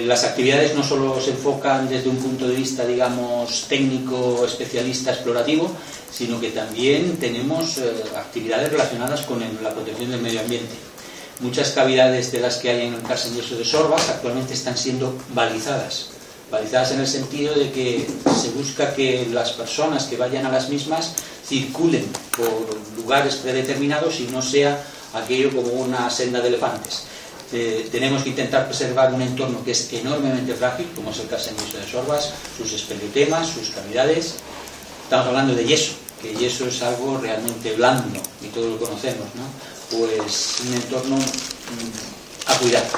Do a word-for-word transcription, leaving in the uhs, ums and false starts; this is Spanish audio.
las actividades no solo se enfocan desde un punto de vista, digamos, técnico, especialista, explorativo, sino que también tenemos eh, actividades relacionadas con el, la protección del medio ambiente. Muchas cavidades de las que hay en el Carsen Yeso de Sorbas actualmente están siendo balizadas. Balizadas en el sentido de que se busca que las personas que vayan a las mismas circulen por lugares predeterminados y no sea aquello como una senda de elefantes. Eh, tenemos que intentar preservar un entorno que es enormemente frágil, como es el Carsen Yeso de Sorbas, sus espeleotemas, sus cavidades. Estamos hablando de yeso, que yeso es algo realmente blando y todos lo conocemos, ¿no? Pues un entorno mmm, a cuidar.